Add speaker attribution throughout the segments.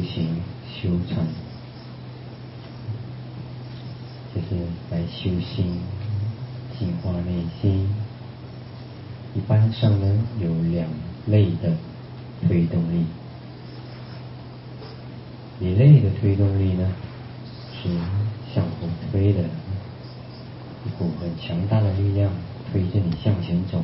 Speaker 1: 行修禅，就是来修心净化内心。一般上呢有两类的推动力，一类的推动力呢是向后推的，一股很强大的力量推着你向前走。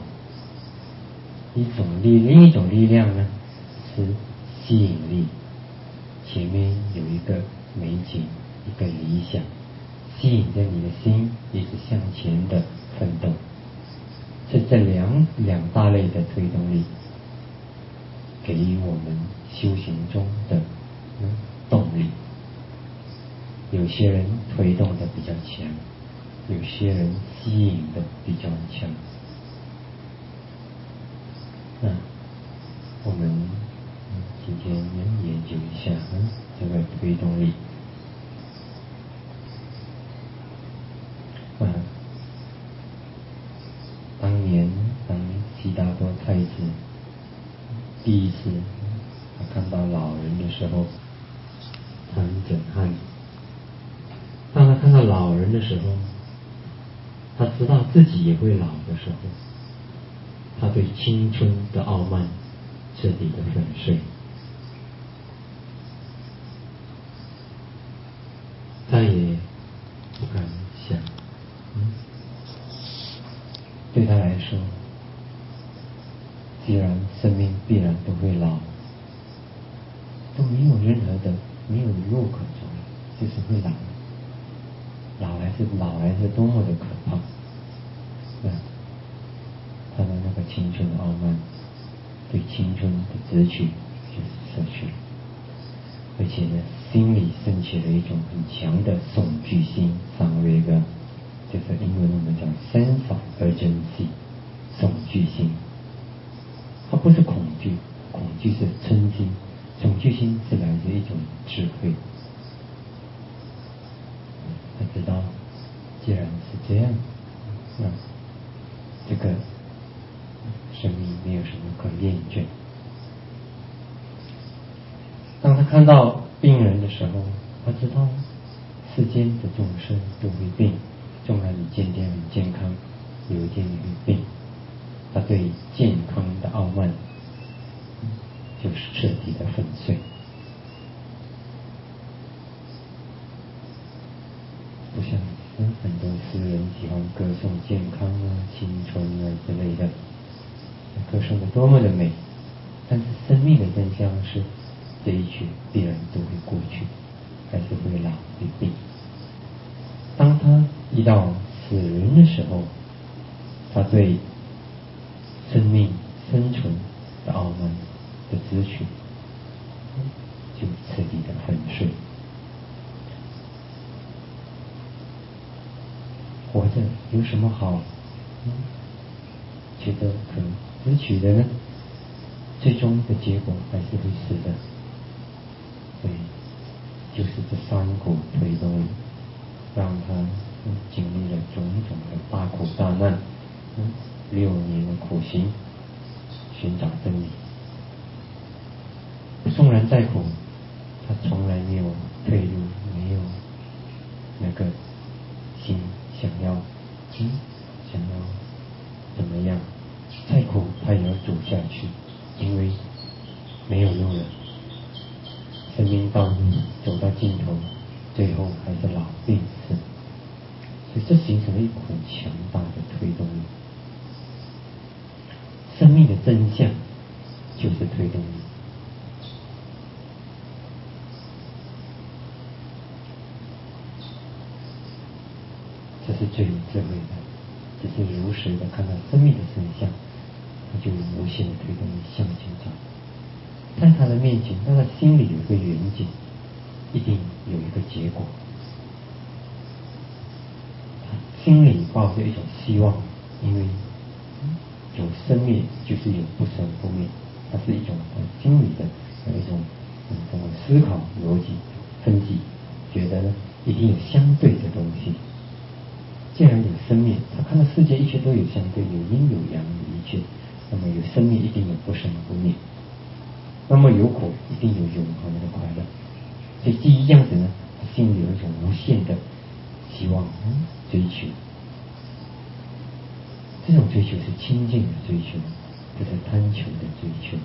Speaker 1: 另一种力量呢是吸引力，前面有一个美景，一个理想，吸引着你的心一直向前的奋斗。是这两大类的推动力给予我们修行中的动力。有些人推动的比较强，有些人吸引的比较强。那我们今天研究一下这个推动力。当悉达多太子第一次他看到老人的时候，他很震撼。当他看到老人的时候，他知道自己也会老的时候，他对青春的傲慢彻底的粉碎，再也不敢想对他来说，既然生命必然都会老，都没有路可走，就是会老。老还是多么的可怕！他的那个青春的傲慢，对青春的执取就是失去了，而且呢，心里升起了一种很强的恐惧心，就是英文我们讲 sense of urgency， 恐惧心。它不是恐惧，恐惧是嗔心，恐惧心是来自一种智慧。他知道，既然是这样，那这个生命没有什么可厌倦。当他看到病人的时候，他知道世间的众生都会病，纵然你今天很健康，有一天你会病。他对健康的傲慢就是彻底的粉碎。不像很多诗人喜欢歌颂健康青春之类的，歌颂的多么的美，但是生命的真相是，这一切必然都会过去，还是会老会病。当他遇到死人的时候，他对生命生存的傲慢的执取就彻底的粉碎。活着有什么好觉得可执取的呢？最终的结果还是会死的。所以就是这三股推动力让他经历了种种的大苦大难，6年的苦行寻找真理。纵然再苦，他从来没有退路，没有那个心想要怎么样，再苦他也要走下去，因为没有路了。生命道路走到尽头，最后还是老病死，所以这形成了一股强大的推动力。生命的真相就是推动力。这是最有智慧的，只是如实的看到生命的真相，他就有无限的推动力向前走。在他的面前，他的心里有一个远景，一定有一个结果。他心里抱着一种希望，因为有生灭就是有不生不灭，它是一种心理的一种思考逻辑分析，觉得呢一定有相对的东西。既然有生命，他看到世界一切都有相对，有阴有阳的一切，那么有生命一定有不生不灭，那么有苦一定有永恒的快乐。 所以基于这样子呢，他心里有一种无限的希望追求。这种追求是清净的追求，不是贪求的追求。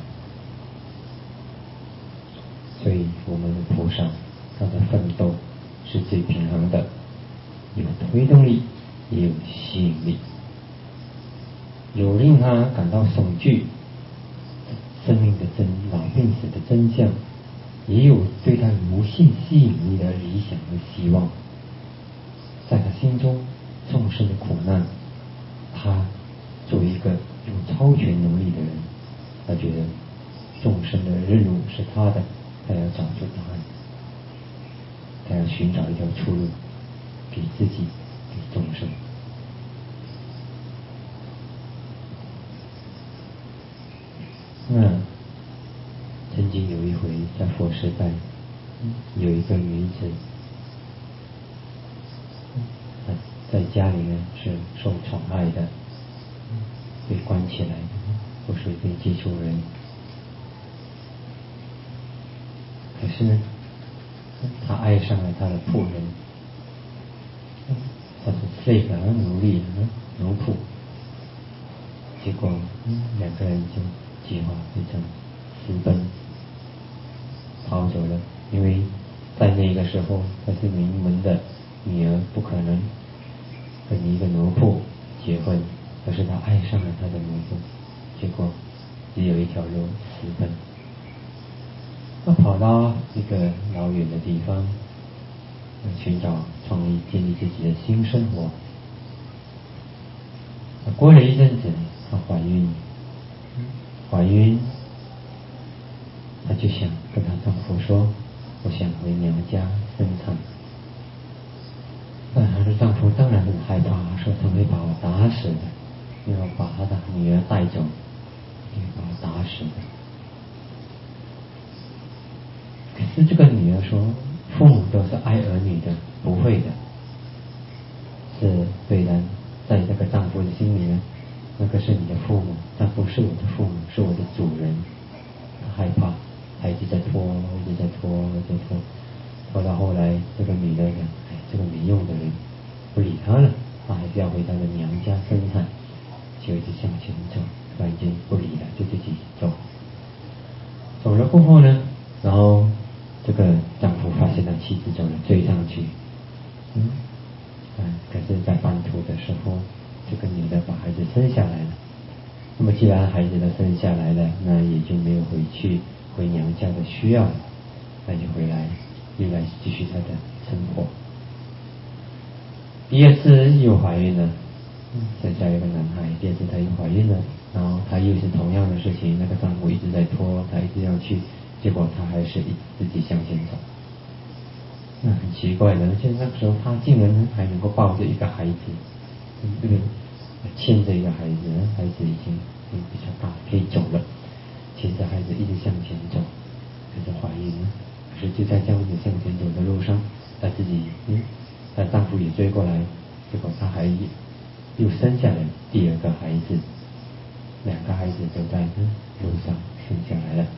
Speaker 1: 所以我们的菩萨他的奋斗是最平衡的，有推动力，也有吸引力，有令他感到恐惧生命的老病死的真相，也有对他无限吸引力的理想和希望。在他心中，众生的苦难，他作为一个有超权能力的人，他觉得众生的任务是他的，他要找出答案，他要寻找一条出路，给自己，给众生。那曾经有一回在佛时代，有一个女子，在家里呢是受宠爱的，被关起来，不随便接触人。可是呢，她爱上了她的仆人，他是slave奴隶奴仆。结果两个人就计划非常私奔逃走了。因为在那个时候她是名门的女儿，不可能跟一个奴仆结婚，可是她爱上了她的奴仆，结果只有一条路，私奔。她跑到一个老远的地方寻找创立建立自己的新生活。过了一阵子，她怀孕，她就想跟她丈夫说，我想回娘家生产。但她的丈夫当然很害怕，说他会把我打死的，因为我把他的女儿带走，会把我打死的。可是这个女儿说，父母都是爱儿女的，不会的。是虽然在这个丈夫的心里呢，那个是你的父母，但不是我的父母，是我的主人。他害怕，他一直在拖，拖到后来，这个女的讲，这个没用的人，不理他了，他还是要回他的娘家生产，就一直向前走，突然间不理了，就自己走。走了过后呢，然后这个丈夫发现他妻子走了，追上去，可是在半途的时候，这个女的把孩子生下来了。那么既然孩子都生下来了，那也就没有回娘家的需要了，那就回来又来继续她的生活。第二次又怀孕了，生下一个男孩。第二次她又怀孕了，然后她又是同样的事情，那个丈夫一直在拖，她一直要去，结果她还是自己向前走。那很奇怪的，就那个时候她竟然还能够抱着一个孩子，牵着一个孩子，孩子已经比较大，可以走了，牵着孩子一直向前走，可是怀孕了。可是就在这样子向前走的路上，她自己她丈夫也追过来，结果她还又生下了第二个孩子，两个孩子都在路上生下来了。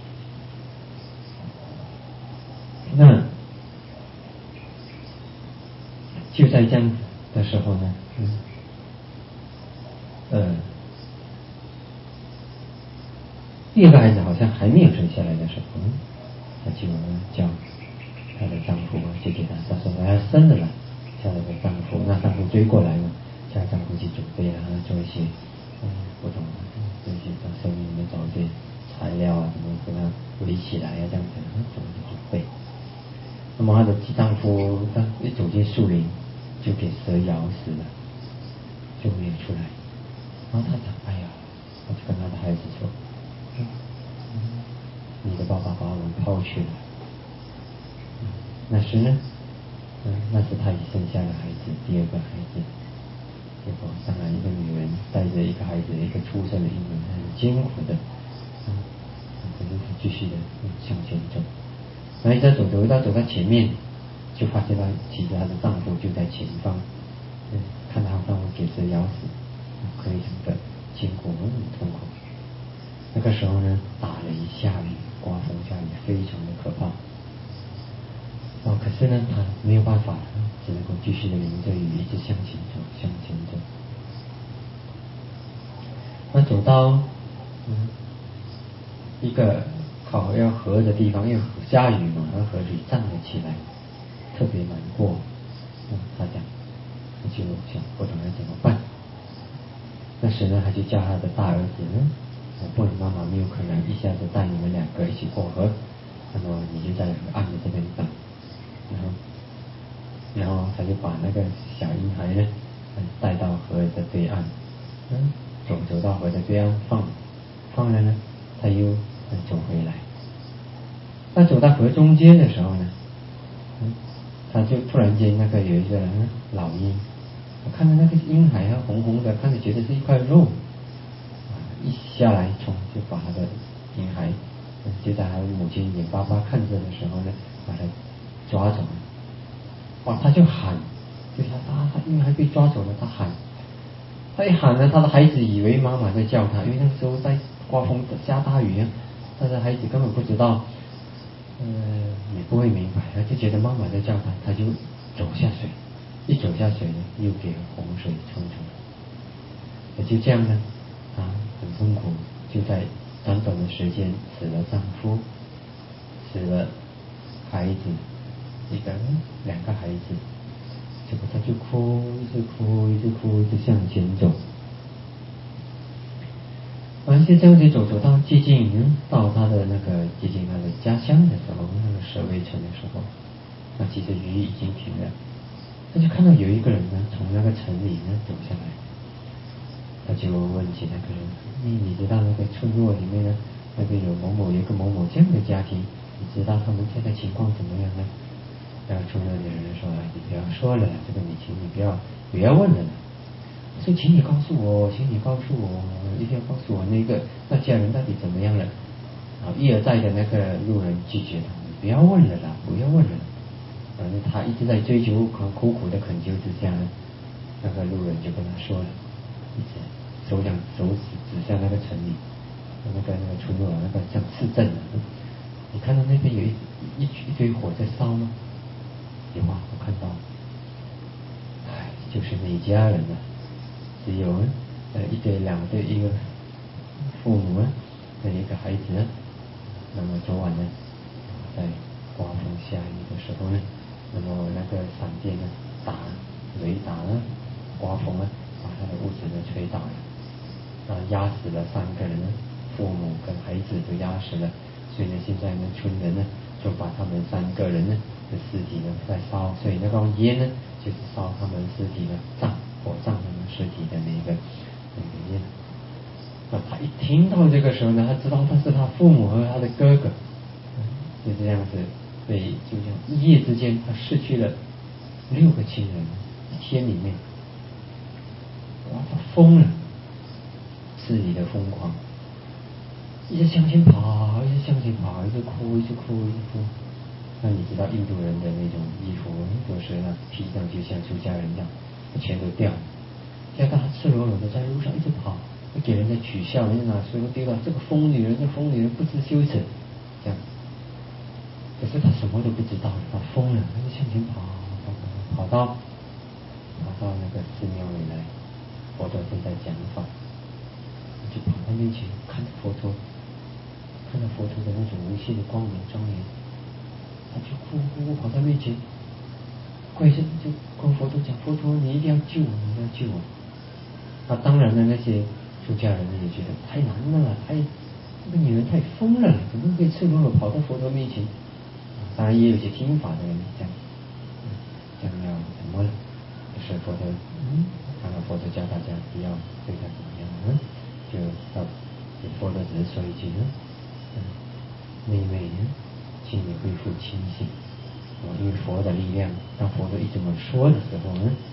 Speaker 1: 那就在这样的时候呢，第二个孩子好像还没有生下来的时候，她就叫她的丈夫就给她说我要生了啦，叫她的丈夫，那丈夫追过来嘛，叫丈夫去准备啊，做一些不懂这些帮生命们找一些材料啊，怎么给她围起来啊，这样子怎么准备。那么她的丈夫刚一走进树林，就给蛇咬死了，就没有出来。然后她讲，哎呀，我就跟她的孩子说，你的爸爸把我们抛去了。那时呢，那是她已生下了孩子，第二个孩子。结果当然一个女人带着一个孩子，一个出生的婴儿，很艰苦的，可是她继续的向前走。然后一直走到前面，就发现其实她的丈夫就在前方，看她丈夫给蛇咬死，非常的艰苦，很痛苦。那个时候呢，打了一下雨，刮风下雨，非常的可怕。 可是呢，他没有办法，只能够继续的淋着雨，一直向前走，向前走。那走到一个要河的地方，因为下雨嘛，而河水涨了起来，特别难过。他讲，他就想不懂要怎么办。那时呢，他就叫他的大儿子不然妈妈没有可能一下子带你们两个一起过河，那么你就在河岸的这边等。然后他就把那个小婴孩呢带到河的对岸，走到河的对岸放了呢，他又走回来。他走到河中间的时候呢，他就突然间有一个老鹰，我看到那个婴孩红红的，看着觉得是一块肉，一下来冲就把他的婴孩，就在他母亲眼巴巴看着的时候呢，把他抓走了。他就喊，就是他婴孩被抓走了，他喊，他一喊呢，他的孩子以为妈妈在叫他，因为那个时候在刮风下大雨，他的孩子根本不知道，也不会明白，他就觉得妈妈在叫他，他就走下水，一走下水呢，又给洪水冲走了。也就这样呢，很痛苦，就在短短的时间死了丈夫，死了孩子，两个孩子，结果他就哭，一直哭，一直哭，一直向前走。就这样子走到接近到他的接近他的家乡的时候，那个舍卫城的时候，其实雨已经停了。他就看到有一个人从那个城里走下来，他就问起那个人，你知道那个村落里面那边有一个某某这样的家庭，你知道他们现在情况怎么样呢？然后村落的人说，你不要说了，这个请你不要问了。说请你告诉我，一定要告诉我那家人到底怎么样了。一而再的那个路人拒绝他，不要问了啦，不要问了。反正他一直在追求，苦苦的恳求之下呢，那个路人就跟他说了，一直手指向那个城里，那个村落那个像市镇你看到那边有一堆火在烧吗？有啊，我看到。就是那一家人只有两对，一个父母跟一个孩子。那么昨晚在刮风下雨的时候那么那个闪电雷打刮风把他的屋子吹倒了，压死了3个人，父母跟孩子都压死了。所以现在村人就把他们3个人的尸体在烧，所以那个烟就是烧他们尸体火葬他们尸体的那个烟。他一听到这个时候他知道他是他父母和他的哥哥，就这样子就这样一夜之间他失去了6个亲人，一天里面，他疯了，肆意的疯狂，一直向前跑，一直哭，一直哭。那你知道印度人的那种衣服都是披上就像出家人一样，全都掉了。现在他赤裸裸的在路上一直跑，给人家取笑，人家拿水都丢了，这个疯女人不知羞耻，这样。可是他什么都不知道，他疯了，他就向前跑到那个寺庙里来，佛陀正在讲法，就跑到面前看着佛陀，看到佛陀的那种无限的光明庄严，他就哭跑到面前，跪下就跟佛陀讲，佛陀你一定要救我，你一定要救我。当然那些出家人也觉得太难了，这个女人太疯了，怎么可以赤裸裸跑到佛陀面前？当然也有些听法的人讲要怎么了？就是佛陀看到佛陀教大家不要对他怎么样就佛陀只是说一句妹妹请你恢复清醒。因为佛的力量，当佛陀一这么说的时候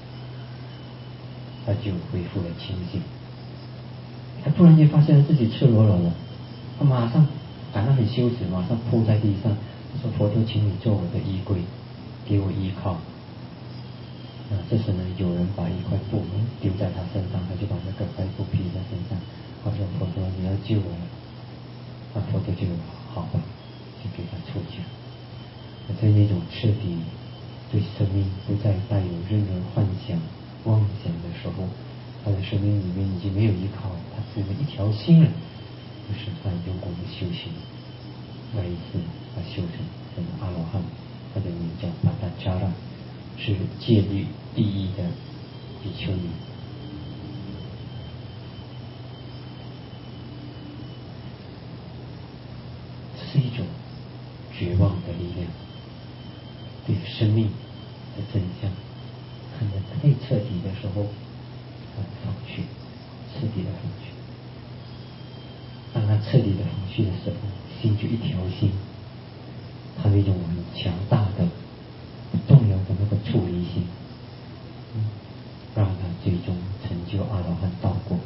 Speaker 1: 他就恢复了清醒。他突然间发现自己赤裸裸了，他马上感到很羞耻，马上扑在地上，他说：“佛陀，请你做我的衣柜，给我依靠。”这时有人把一块布丢在他身上，他就把那个块布披在身上。他说：“佛陀，你要救我了。”佛陀就好吧，就给他出去了。 在那种彻底对生命不再带有任何幻想妄想的时候，他的生命里面已经没有依靠，他只有一条心了，就是他用功的修行。那一次他修成阿罗汉，他的名叫巴达扎拉，是戒律第一的比丘尼。这是一种绝望的力量，对生命的真相看得太彻底的时候，他放去，彻底的放去。当他彻底的放去的时候，心就一条心，他那种很强大的不动摇的那个处离心，让他最终成就阿罗汉道果。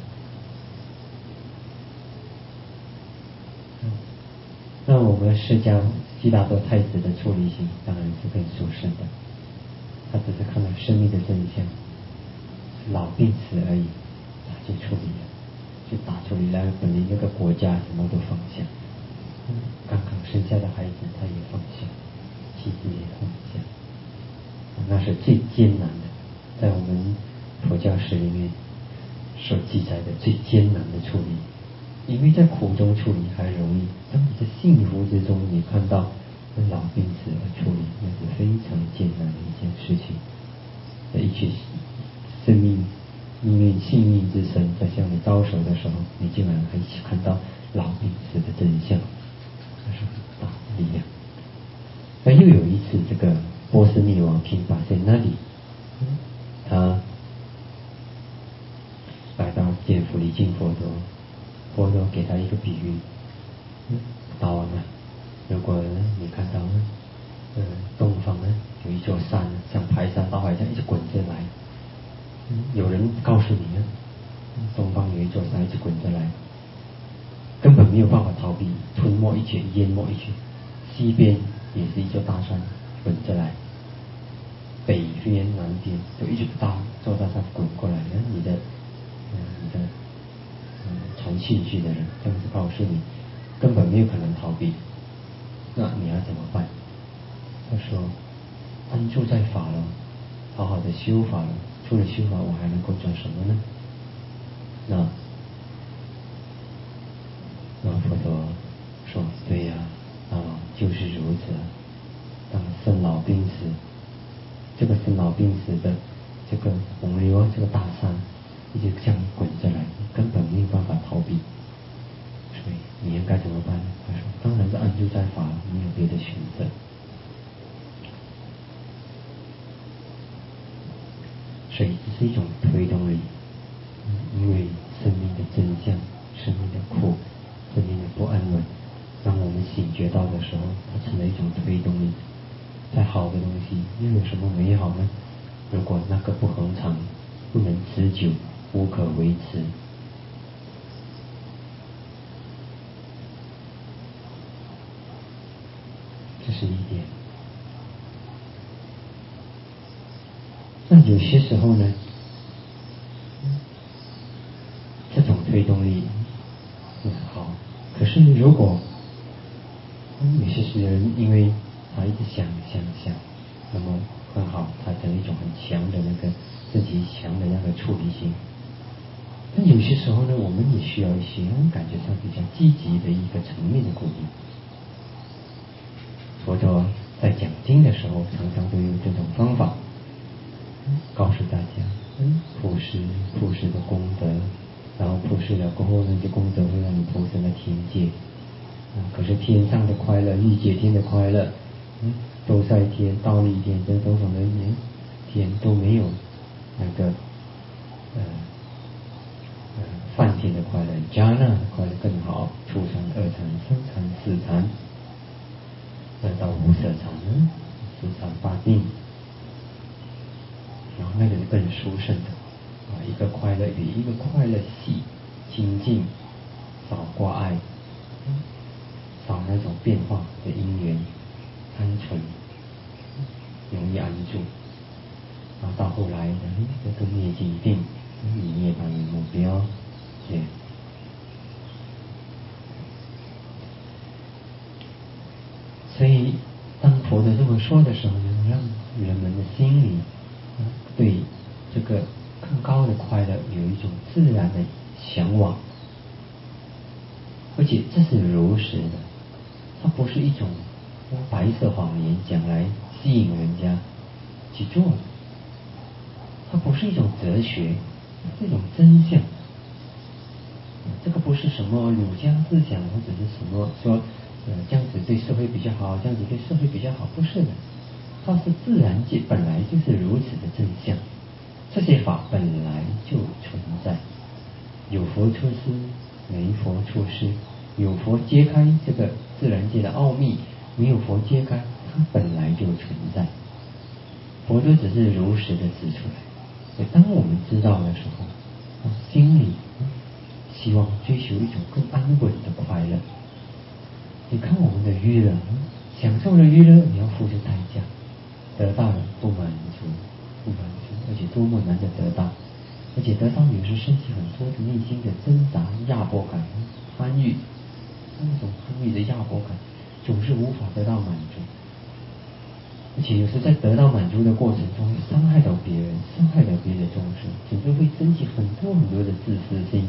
Speaker 1: 那我们释迦悉达多太子的处离心当然是更殊胜的，他只是看到生命的真相，老病死而已，他就处理了，就打处理了，本来那个国家什么都放下，刚刚生下的孩子他也放下，妻子也放下，那是最艰难的，在我们佛教史里面所记载的最艰难的处理。因为在苦中处理还容易，当你在幸福之中，你看到老病死而处理，那是非常艰难的一件事情。在一切生命、命运、性命之神在向你招手的时候，你竟然还看到老病死的真相，那是很大的力量。那又有一次，这个波斯匿王听法在那里，他来到见佛礼敬佛陀。佛陀给他一个比喻，大王啊，如果你看到东方有一座山，像排山倒海这样一直滚着来，有人告诉你东方有一座山一直滚着来，根本没有办法逃避，吞没一切，淹没一切。西边也是一座大山滚着来，北边南边都一直坐大山滚过来，你的传信息的人这样子告诉你，根本没有可能逃避，那你要怎么办？他说安住在法了，好好的修法了，除了修法我还能够做什么呢？那佛陀说对呀，就是如此。当生老病死，这个生老病死的这个洪流，这个大山一直这样滚着来，根本没有办法逃避，所以你应该怎么办呢？他说当然是安住在法，没有别的选择。所以这是一种推动力，因为生命的真相、生命的苦、生命的不安稳，当我们醒觉到的时候，它成了一种推动力。再好的东西又有什么美好呢？如果那个不恒常、不能持久、无可维持，这是一点。那有些时候呢，这种推动力很好，可是如果有些人因为他一直想，那么很好，他成一种很强的那个自己强的那个处理性。但有些时候呢，我们也需要一些感觉上比较积极的一个层面的鼓励。佛陀在讲经的时候，常常都有这种方法，告诉大家，布施的功德，然后布施了过后，那些功德会让你投身到天界。可是天上的快乐，欲界天的快乐，兜率天、忉利天这种的天都没有那个梵天的快乐、迦那的快乐更好。初禅、二禅、三禅、四禅，到无色禅十禅八定，然后那个是更殊胜的一个快乐比一个快乐细、清净、少挂碍、少那种变化的因缘，单纯容易安住。然后到后来的这个灭尽定，以涅槃为目标，所以当佛陀这么说的时候，能让人们的心里对这个更高的快乐有一种自然的向往，而且这是如实的，它不是一种白色谎言讲来吸引人家去做的，它不是一种哲学，这种真相。这个不是什么儒家思想或者是什么说这样子对社会比较好，这样子对社会比较好，不是的，它是自然界本来就是如此的真相，这些法本来就存在，有佛出世，没佛出世，有佛揭开这个自然界的奥秘，没有佛揭开，它本来就存在，佛陀只是如实的指出来。所以当我们知道的时候，心里希望追求一种更安稳的快乐。你看我们的娱乐，享受了娱乐，你要付出代价，得到了不满足，而且多么难得得到，而且得到有时升起很多的内心的挣扎、压迫感、贪欲，那种贪欲的压迫感总是无法得到满足，而且有时在得到满足的过程中会伤害到别人，伤害到别的众生，甚至会升起很多很多的自私心。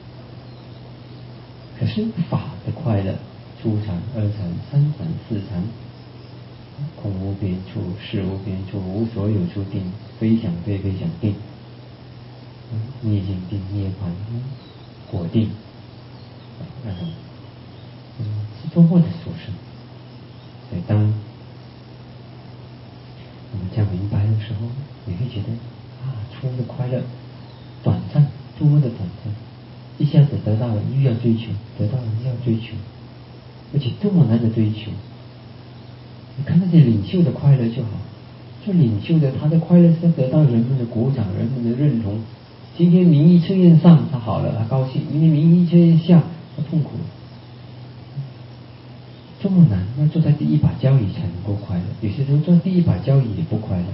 Speaker 1: 可是法的快乐，初禅、二禅、三禅、四禅，空无边处，识无边处，无所有处定，非想非非想定，灭尽定、涅槃、果定，那种是多么的殊胜。所以当我们这样明白的时候，你会觉得出的快乐短暂，多么的短暂，一下子得到了又要追求，得到了又要追求，而且多么难的追求。你看那些领袖的快乐就好，做领袖的他的快乐是要得到人们的鼓掌，人们的认同。今天民意测验上他好了，他高兴；明天民意测验下他痛苦。这么难，要坐在第一把交椅才能够快乐，有些时候坐第一把交椅也不快乐，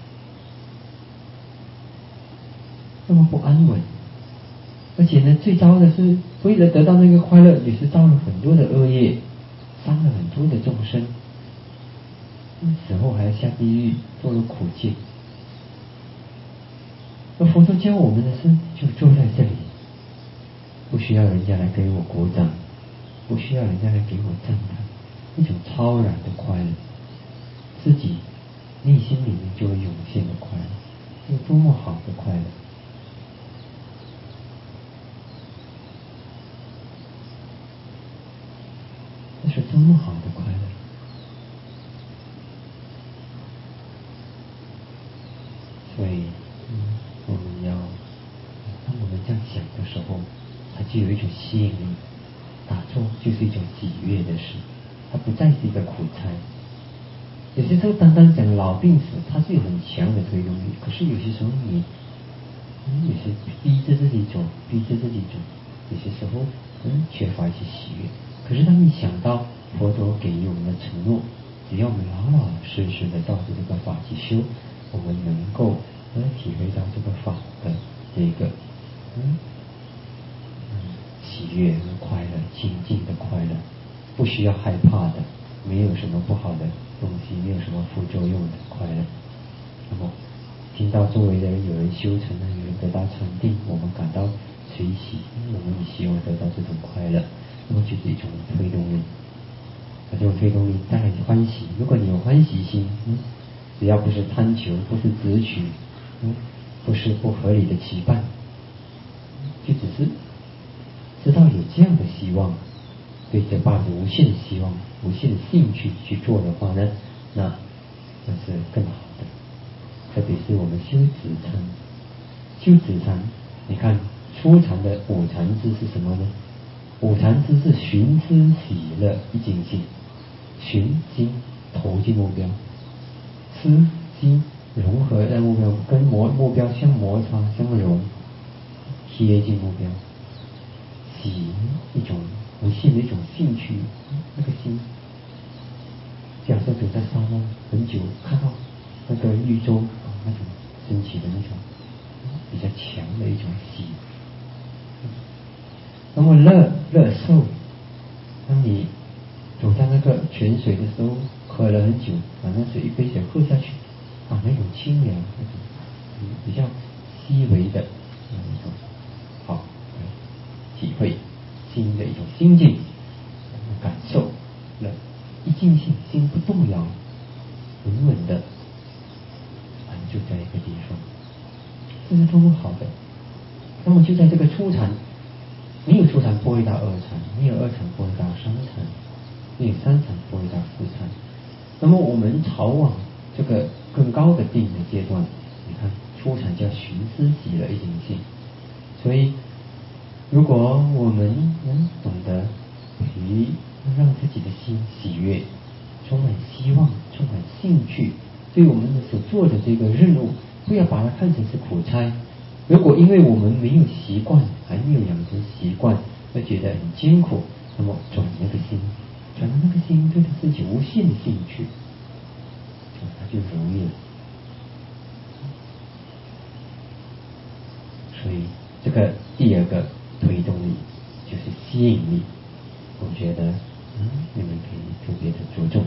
Speaker 1: 那么不安稳。而且呢，最糟的是为了得到那个快乐，也是造了很多的恶业，伤了很多的众生，死后还要下地狱，做了苦戒。而佛陀教我们的是，就坐在这里，不需要人家来给我鼓掌，不需要人家来给我赞叹，一种超然的快乐，自己内心里面就会涌现的快乐，有多么好的快乐！这是多么好的快乐！所以，我们要当我们这样想的时候，它就有一种吸引力。打坐就是一种喜悦的事，它不再是一个苦差。有些时候单单讲老病死，它是有很强的推动力。可是有些时候你有些逼着自己走，有些时候缺乏一些喜悦。可是当你想到佛陀给予我们的承诺，只要我们老老实实的照着这个法去修，我们能够体会到这个法的这个喜悦和快乐，清净的快乐，不需要害怕的，没有什么不好的东西，没有什么副作用的快乐。那么听到周围的人有人修成了，有人得到禅定，我们感到随喜，我们也希望得到这种快乐，那么就是一种推动力。这种推动力带来欢喜。如果你有欢喜心，只要不是贪求，不是执取，不是不合理的期盼，就只是知道有这样的希望，对这抱着无限的希望、无限的兴趣去做的话呢，那是更好的。特别是我们修止禅，你看初禅的五禅支是什么呢？五禅支是寻知喜乐一境性，寻心投进目标，知心融合在目标，跟目标相摩擦相融，贴近目标，喜一种无限的一种兴趣，那个心，假设走在沙漠很久，看到那个绿洲那种升起的那种比较强的一种喜。那么乐受，当你走在那个泉水的时候， 渴了很久，把那水一杯水喝下去，那种清凉，那种比较细微的那种好体会心的一种心境感受，一尽兴，心不动摇，稳稳的安住在一个地方，这是多么好的。那么就在这个初禅，没有初禅不会到二禅，没有二禅不会到三禅，没有三禅不会到四禅。那么我们朝往这个更高的定的阶段，你看初禅叫寻思喜乐一尽性，所以如果我们能懂得让自己的心喜悦，充满希望，充满兴趣，对我们的所做的这个任务，不要把它看成是苦差。如果因为我们没有习惯，还没有养成习惯，而觉得很艰苦，那么转了那个心对他自己无限的兴趣，他就如意了。所以这个第二个推动力就是吸引力，我觉得你们可以特别的着重。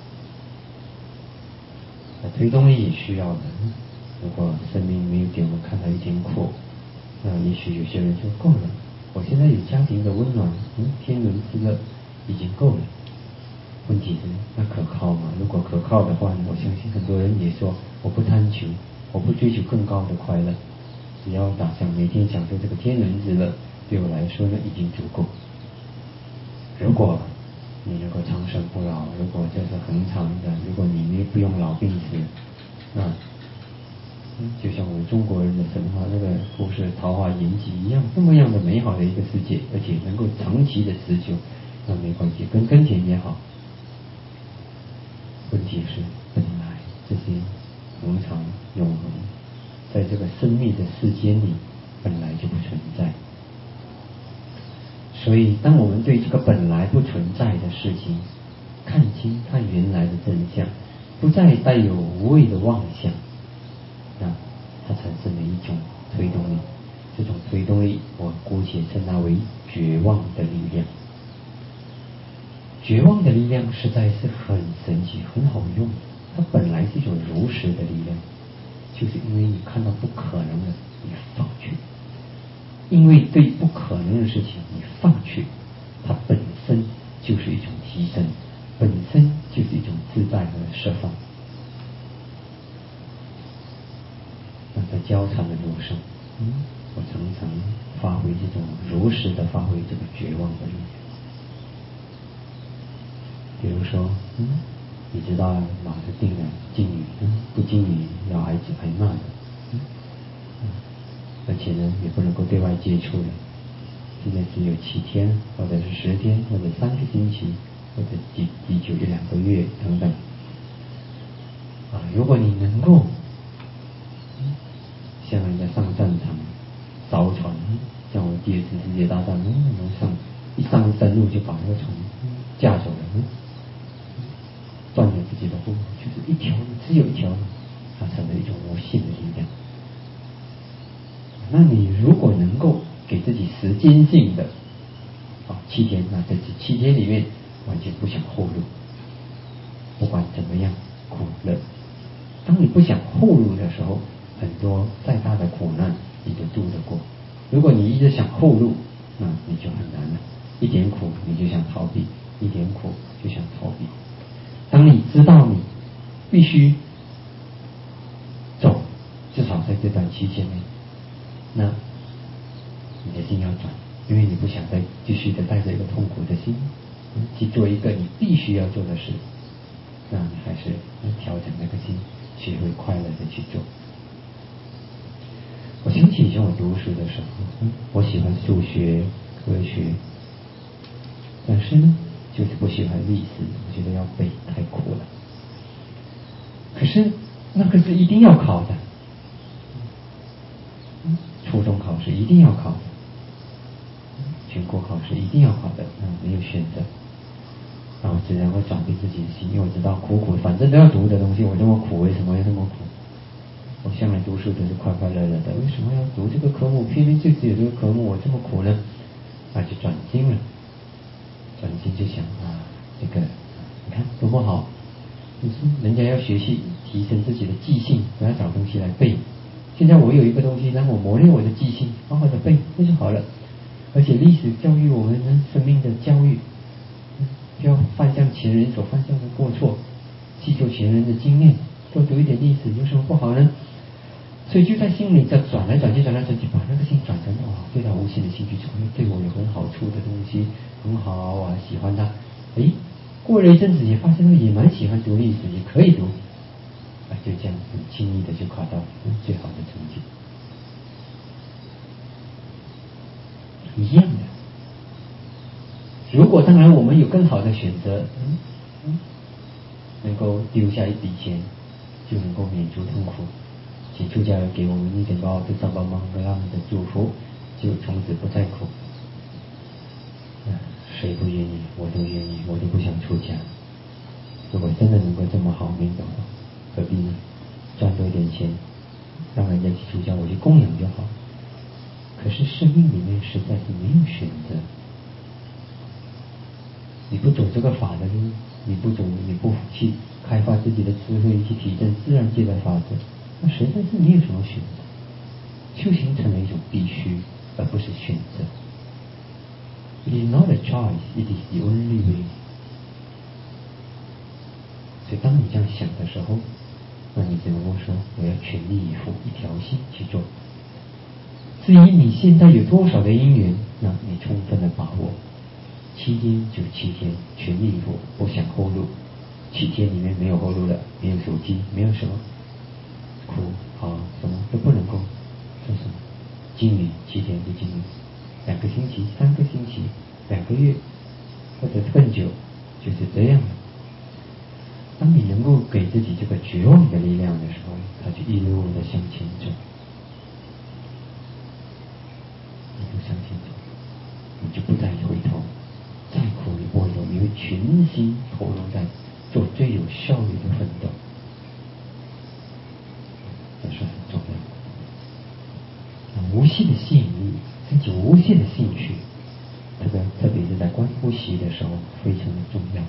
Speaker 1: 推动力也需要的。如果生命没有给我们看到一点苦，那也许有些人就够了。我现在有家庭的温暖，天伦之乐已经够了。问题是那可靠吗？如果可靠的话，我相信很多人也说我不贪求，我不追求更高的快乐，只要打想每天享受这个天伦之乐，对我来说呢已经足够。如果你能够长生不老，如果这是恒常的，如果你不用老病死，那就像我们中国人的神话那个故事《桃花源记》一样，这么样的美好的一个世界，而且能够长期的持久，那没关系，跟耕田也好。问题是本来这些恒常永恒，在这个生命的世间里本来就不存在。所以当我们对这个本来不存在的事情看清它原来的真相，不再带有无谓的妄想，那它产生了一种推动力。这种推动力我姑且称它为绝望的力量。绝望的力量实在是很神奇，很好用。它本来是一种如实的力量，就是因为你看到不可能的你放弃，因为对不可能的事情你放弃，它本身就是一种提升，本身就是一种自在和释放。那在交谈的路上，我常常发挥这种如实的发挥这个绝望的力量。比如说，你知道马是定了禁语，不禁语要挨骂的，而且呢也不能够对外接触的。现在只有7天，或者是10天，或者3个星期，或者第久1-2个月等等。如果你能够像人家上战场烧船，像我第2次世界大战一上登陆就把那个船架走了，断了自己的后路，就是一条路，只有一条路，它成了一种无限的力量。那你如果能够给自己时间性的7天，那在这7天里面完全不想后路，不管怎么样苦乐。当你不想后路的时候，很多再大的苦难你都度得过。如果你一直想后路，那你就很难了，一点苦你就想逃避，一点苦就想逃避。当你知道你必须走，至少在这段期间内，那你的心要转，因为你不想再继续的带着一个痛苦的心去做一个你必须要做的事，那你还是要调整那个心，学会快乐的去做。我想起以前我读书的时候，我喜欢数学、科学，但是呢就是不喜欢历史，我觉得要背太苦了。可是那个是一定要考的，初中考试一定要考的，全国考试一定要考的，没有选择。然后只能够转变自己的心，因为我知道苦，反正都要读的东西，我这么苦，为什么要这么苦？我向来读书都是快快乐乐的，为什么要读这个科目？偏偏就只有这个科目我这么苦呢？就转心了，转心就想这个你看多么好， 人家要学习提升自己的记性，都要找东西来背。现在我有一个东西让我磨练我的记性，好好的背，那就好了。而且历史教育我们呢，生命的教育，不要犯像前人所犯下的过错，吸收前人的经验，多读一点历史有什么不好呢？所以就在心里在转来转去，把那个心转成对他无限的兴趣，对我有很好处的东西，很好啊，喜欢它。过了一阵子也发现也蛮喜欢读历史，也可以读，就这样很轻易的就考到最好的成绩。一样的，如果当然我们有更好的选择，能够丢下一笔钱，就能够免除痛苦。请出家人给我们一点高的上帮忙跟他们的祝福，就从此不再苦。谁不愿意？我都愿意，我都不想出家。如果真的能够这么好命的话，何必呢？赚多一点钱，让人家去出家，我去供养就好。可是生命里面实在是没有选择。你不走这个法的路，你不去开发自己的智慧，去体证自然界的法则，那实在是没有什么选择。修行成为一种必须，而不是选择。It is not a choice, it is the only way. 所以当你这样想的时候，那你只能够说我要全力以赴，一条心去做。至于你现在有多少的因缘，那你充分的把握，7天就7天，全力以赴，不想后路。7天里面没有后路的，没有手机，没有什么苦好什么都不能够做什么。经营7天就经营，2个星期、3个星期、2个月，或者更久，就是这样的。当你能够给自己这个绝望的力量的时候，他就一路的向前走，一路向前走，你就不再回头，再苦你不回头，你会全心投入在做最有效率的奋斗，这是很重要的。无限的吸引力，甚至无限的兴趣，特别是在观呼吸的时候非常的重要。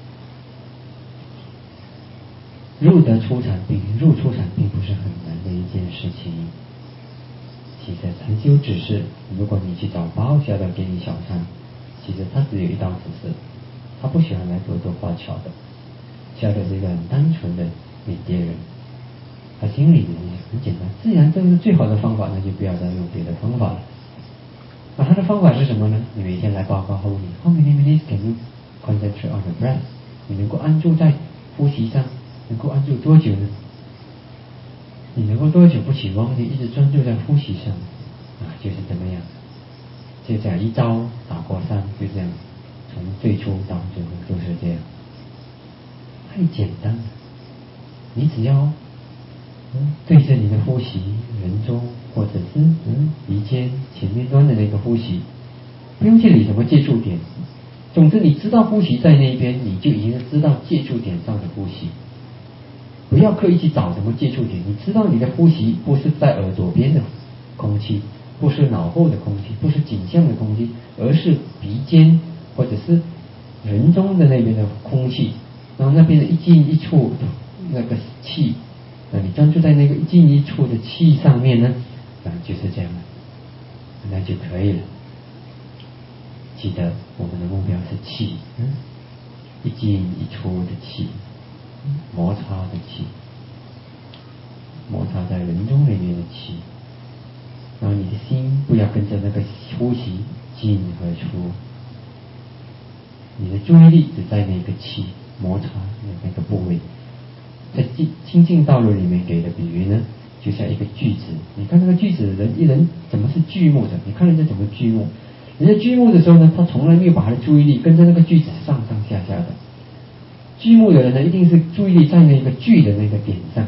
Speaker 1: 入出禅并不是很难的一件事情。其实禅修只是，如果你去找包小的给你小禅，其实他只有一道指示，他不喜欢来做花巧的。小的是一个很单纯的缅甸人，他心里面很简单，自然这是最好的方法，那就不要再用别的方法了。那他的方法是什么呢？你每天来报告后面 How many minutes can you concentrate on the breath？ 你能够安住在呼吸上，能够安住多久呢？你能够多久不起妄念，一直专注在呼吸上就是怎么样？就这样一招打过3，就这样从最初到最后就是这样，太简单了。你只要对着你的呼吸，人中或者是鼻尖前面端的那个呼吸，不用去理什么接触点。总之你知道呼吸在那边，你就已经知道接触点上的呼吸。不要刻意去找什么接触点，你知道你的呼吸不是在耳朵边的空气，不是脑后的空气，不是颈项的空气，而是鼻尖或者是人中的那边的空气，然后那边的一进一出那个气，你专注在那个一进一出的气上面呢，就是这样的，那就可以了。记得我们的目标是气，一进一出的气，摩擦的气，摩擦在人中那边的气，然后你的心不要跟着那个呼吸进和出，你的注意力只在那个气摩擦那个部位。在清净道路里面给的比喻呢，就像一个锯子，你看那个锯子人怎么是锯木的？你看人家怎么锯木？人家锯木的时候呢，他从来没有把他的注意力跟着那个锯子上下的。锯木的人呢，一定是注意力在那个锯的那个点上，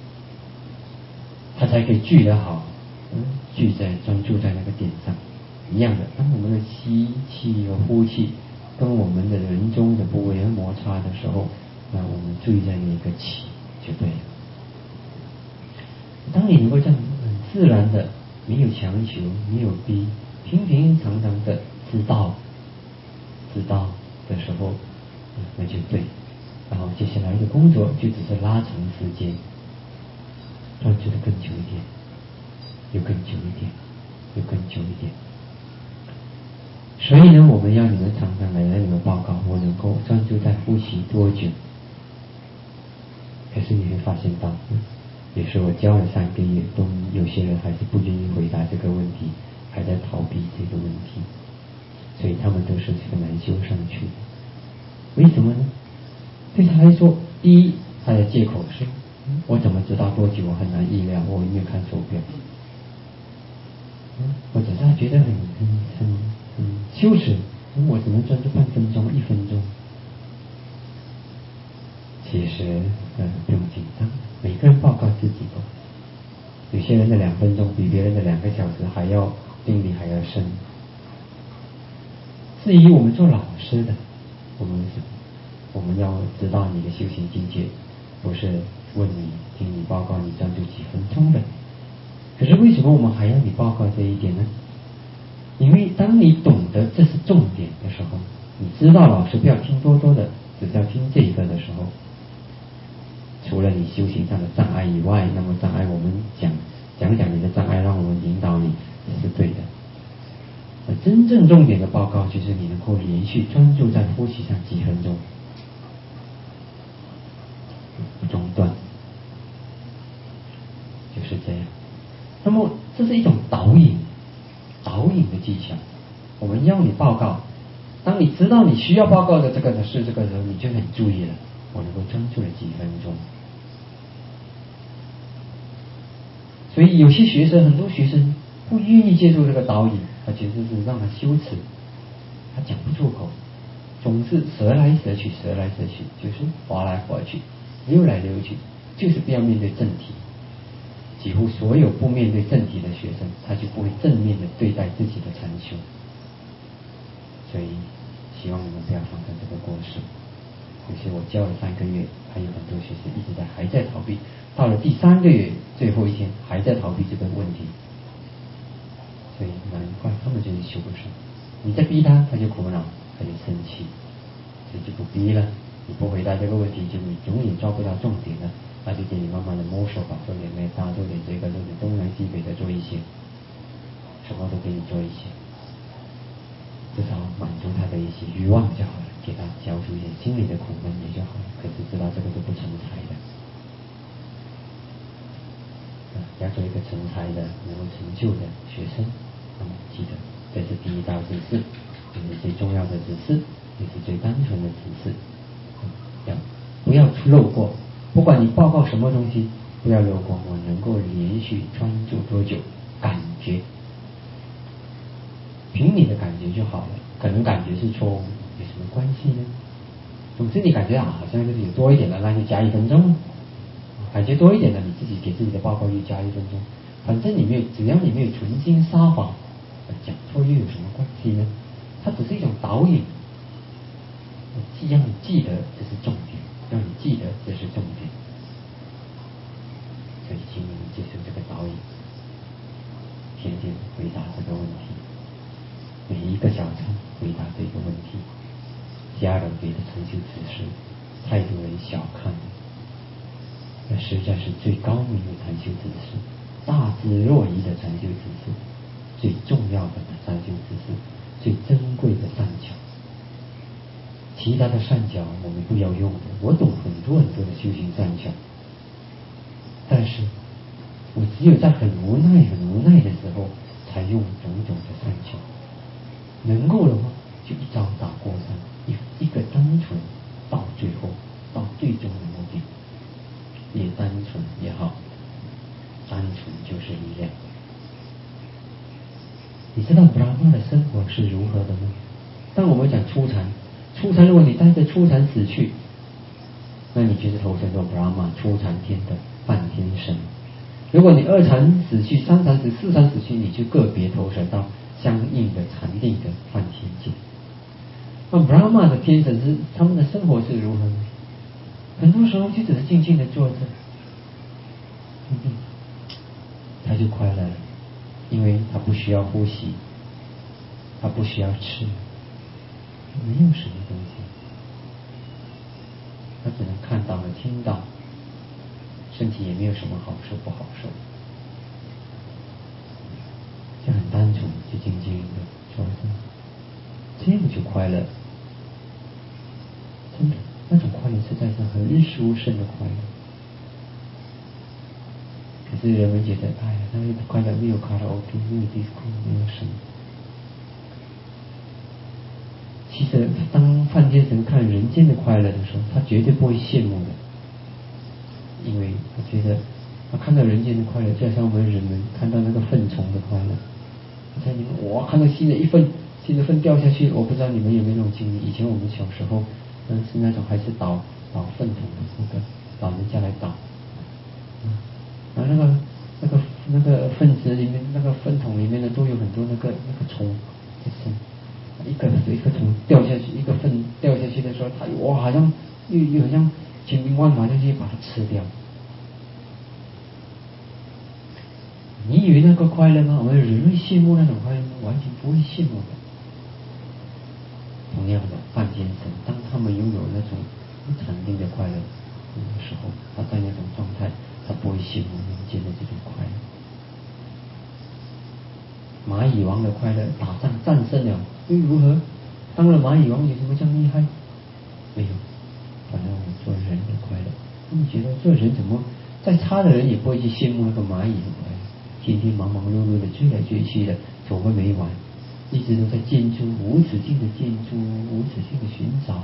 Speaker 1: 他才可以锯得好。锯在专注在那个点上，一样的。当我们的吸气和呼气跟我们的人中的部位摩擦的时候，那我们注意在那个气就对了。当你能够这样很自然的，没有强求，没有逼，平平常常的知道的时候，那就对。 然后接下来的工作就只是拉长时间，专注的更久一点，又更久一点，又更久一点。所以呢，我们要你们常常来你们报告，我能够专注在呼吸多久。可是你会发现到，也是我教了3个月，都有些人还是不愿意回答这个问题，还在逃避这个问题，所以他们都是很难修上去的。为什么呢？对他来说，第一，他的借口是我怎么知道多久？我很难意料，我没有看手表。或者是他觉得很羞耻，我只能专注半分钟、1分钟。其实不用紧张，每个人报告自己的。有些人的2分钟比别人的2个小时还要定力还要深。至于我们做老师的，我们要知道你的修行境界，不是问你听你报告你专注几分钟的。可是为什么我们还要你报告这一点呢？因为当你懂得这是重点的时候，你知道老师不要听多的，只要听这个的时候，除了你修行上的障碍以外，那么障碍我们讲你的障碍，让我们引导你是对的。真正重点的报告就是你能够连续专注在呼吸上几分钟，不中断，就是这样。那么这是一种导引的技巧。我们要你报告，当你知道你需要报告的这个是这个时候，你就很注意了，我能够专注了几分钟。所以有些学生，很多学生不愿意接受这个导引，他其实是让他羞耻，他讲不出口，总是舌来舌去，就是滑来滑去，溜来溜去，就是不要面对正题。几乎所有不面对正题的学生，他就不会正面的对待自己的禅修。所以希望你们不要犯这个过失。有些我教了3个月，还有很多学生一直还在逃避，到了第3个月最后一天还在逃避这个问题，所以难怪他们就是修不上。你再逼他，他就苦恼，他就生气，所以就不逼了。你不回答这个问题，就你永远抓不到重点了，那就给你慢慢的摸索吧，做点那大，做点这个，做点东南西北的做一些，什么都给你做一些，至少满足他的一些欲望就好了，给他消除一些心理的苦闷也就好了。可是知道这个是不成才的，要做一个成才的能够成就的学生，那么记得这是第1道指示，这是最重要的指示，也是最单纯的指示。不要漏过，不管你报告什么东西，不要漏过我能够连续专注多久，感觉凭你的感觉就好了，可能感觉是错误，有什么关系呢？总之你感觉好像就是有多一点的，那就加1分钟，感觉多一点的，你自己给自己的报告又加1分钟，反正只要你没有存心撒谎，讲错又有什么关系呢？它只是一种导引，让你记得这是重点，让你记得这是重点。所以请你们接受这个导引，天天回答这个问题，每一个小时回答这个问题。家人给的禅修指示太多人小看了，那实在是最高明的禅修指示，大智若愚的禅修指示，最重要的禅修指示，最珍贵的善巧。其他的善巧我们不要用的，我懂很多的修行善巧，但是我只有在很无奈的时候才用种种的善巧，能够的话就一招打过山，一个单纯到最后到最终的目的，也单纯也好，单纯就是力量。你知道布拉玛的生活是如何的吗？当我们讲初禅，如果你带着初禅死去，那你就是投身做布拉玛初禅天的半天神。如果你2禅死去、3禅死、4禅死去，你就个别投身到相应的禅定的梵天界。那布拉玛的天神是他们的生活是如何呢？很多时候就只是静静的坐着，他就快乐了，因为他不需要呼吸，他不需要吃，没有什么东西，他只能看到和听到，身体也没有什么好受不好受，就很单纯，就静静的坐着，这样就快乐。真的，那种快乐实在是很殊胜的快乐。可是人们觉得，哎呀，那个快乐没有卡拉 OK，没有 disco，没有什么。其实，当梵天神看人间的快乐的时候，他绝对不会羡慕的，因为他觉得，他看到人间的快乐，就像我们人们看到那个粪虫的快乐。在你们，哇，看到新的粪掉下去，我不知道你们有没有那种经历。以前我们小时候，是那种还是倒粪桶的，老人家来倒，然后那个粪池里面，那个粪桶里面呢，都有很多那个虫，就是一个虫掉下去，一个粪掉下去的时候，它哇，好像又好像千军万马就去把它吃掉。你以为那个快乐吗？我们人会羡慕那种快乐吗？完全不会羡慕的。同样的，梵天神当他们拥有那种禅定的快乐的时候，他在那种状态，他不会羡慕人间的这种快乐。蚂蚁王的快乐，打仗战胜了，又如何？当了蚂蚁王有什么这样厉害？没有，反正我们做人的快乐。他们觉得做人怎么再差的人也不会去羡慕那个蚂蚁的快乐，天天忙忙碌碌的追来追去的，走个没完，一直都在建筑，无止境的建筑，无止境的寻找，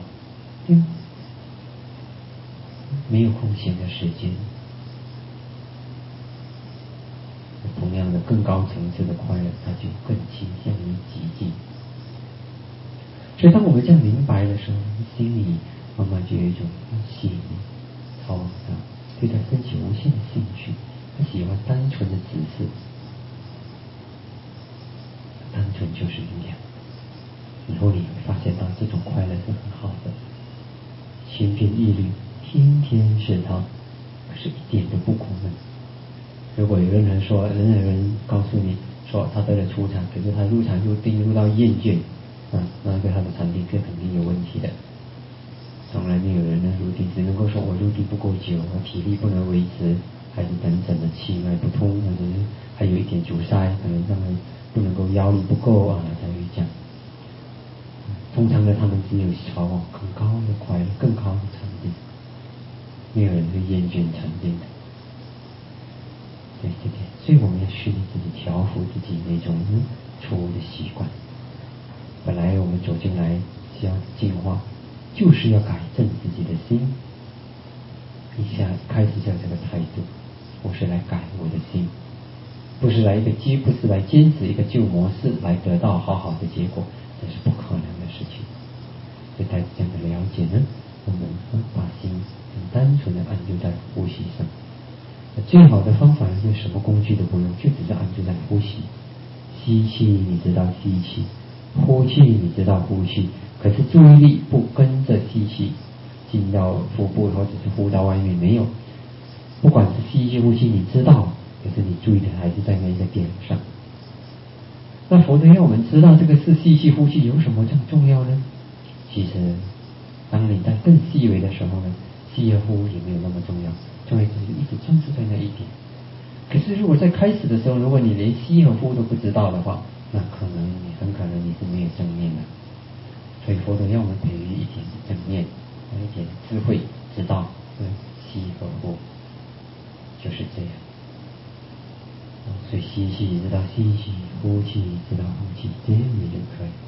Speaker 1: 没有空闲的时间。同样的，更高层次的快乐，它就更倾向于极静。所以，当我们这样明白的时候，心里慢慢就有一种喜悦、超然，对它升起无限的兴趣。他喜欢单纯的指示，单纯就是力量。以后你会发现到这种快乐是很好的，千篇一律，天天是它，可是一点都不苦闷。如果有人说，人告诉你说他得了初禅，可是他入禅入定入到厌倦，那个他的禅定是肯定有问题的。从来没有人能入定，只能够说我入定不够久，我体力不能维持，还是等等的气脉不通，或者是还有一点阻塞，可能他们不能够腰力不够啊，才会这样。通常呢，他们只有朝往更高的快乐、更高的禅定，没有人会厌倦禅定的。对，所以我们要训练自己，调服自己那种错误的习惯。本来我们走进来是要进化，就是要改正自己的心。一下开始就这个态度，我是来改我的心，不是来坚持一个旧模式来得到好好的结果，这是不可能的事情。所以带着这样的了解呢，我们把心很单纯的安住在呼吸上。最好的方法就是什么工具都不用，就只是安住在呼吸。吸气你知道吸气，呼气你知道呼气，可是注意力不跟着吸气进到腹部或者是呼到外面，没有。不管是吸气呼气你知道，可是你注意的还是在那个点上。那佛陀要我们知道这个是吸气呼气有什么这样重要呢？其实当你在更细微的时候呢，吸和呼也没有那么重要，重要就是一直专注在那一点。可是如果在开始的时候，如果你连吸和呼都不知道的话，那很可能你是没有正念的。所以佛陀要我们培育一点正念，一点智慧，知道吸和呼就是这样。所以吸气知道吸气，呼气知道呼气，这样也就可以。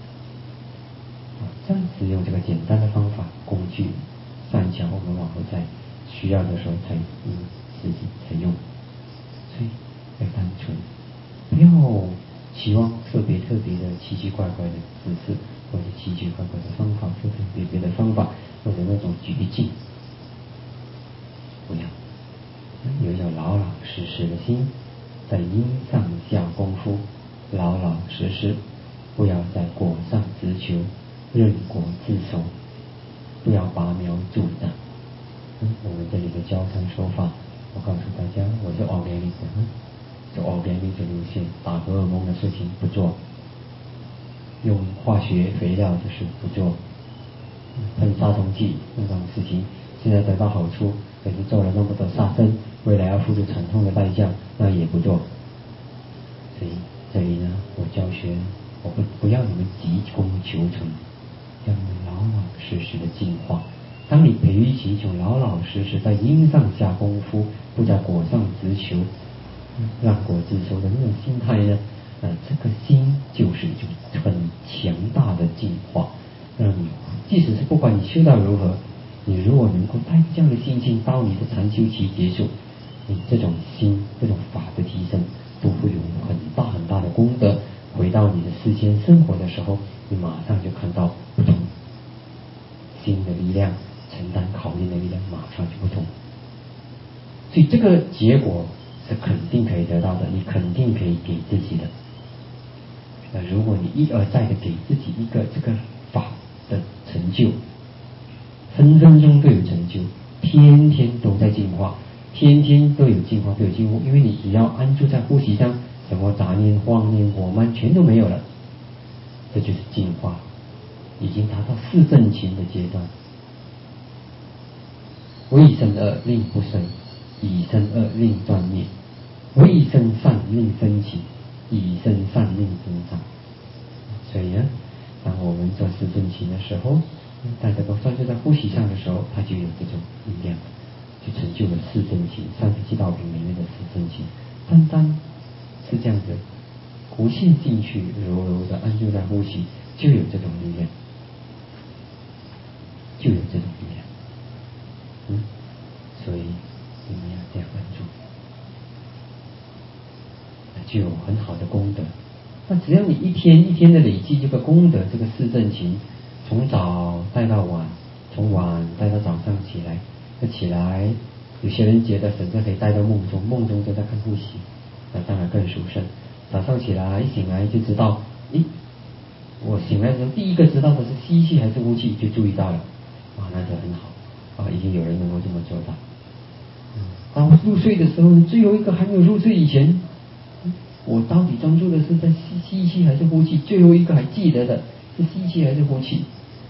Speaker 1: 这样使用这个简单的方法工具善巧，我们往后在需要的时候才自己才用。所以要单纯，不要期望特别的奇奇怪怪的姿势，或者奇奇怪怪的方法，特别的方法，或者那种举境，不要。有一种老老实实的心，在因上下功夫，老老实实，不要在果上直求，任果自受，不要拔苗助长。我们这里的教禅手法，我告诉大家，我是 organic 的，走 organic 的路线，打荷尔蒙的事情不做，用化学肥料的事不做， 喷杀虫剂这种事情，现在得到好处，可是做了那么多杀生，未来要付出惨痛的代价，那也不做。所以这里呢，我教学，我不要你们急功求成，要你们老老实实的进化。当你培育起一种老老实实在因上下功夫，不在果上直求，让果自收的那种心态呢，这个心就是一种很强大的进化。让你即使是不管你修到如何，你如果能够带这样的心情到你的禅修期结束，你这种心这种法的提升都会有很大很大的功德。回到你的世间生活的时候，你马上就看到不同，心的力量承担考验的力量马上就不同。所以这个结果是肯定可以得到的，你肯定可以给自己的。如果你一而再的给自己一个这个法的成就，分分钟都有成就，天天都在进化，天天都有进化，都有进步。因为你只要安住在呼吸上，什么杂念、妄念、我慢全都没有了，这就是进化，已经达到四正勤的阶段。为生恶令不生，以生恶令断灭；为生善令生起，以生善令增长。所以呢，当我们做四正勤的时候，大家都专注在呼吸上的时候，它就有这种力量，就成就了四正勤，37道品里面的四正勤。单单是这样子无限进去，柔柔的安住在呼吸，就有这种力量，就有这种力量。所以你们要这样安住，就有很好的功德。那只要你一天一天的累积这个功德，这个四正勤，从早带到晚，从晚带到早上起来，那起来有些人觉得甚至可以带到梦中，梦中就在看呼吸，那当然更殊胜。早上起来一醒来就知道，我醒来的时候第一个知道的是吸气还是呼气，就注意到了，那就很好，已经有人能够这么做到。当我入睡的时候，最后一个还没有入睡以前，我到底专注的是在吸气还是呼气？最后一个还记得的是吸气还是呼气？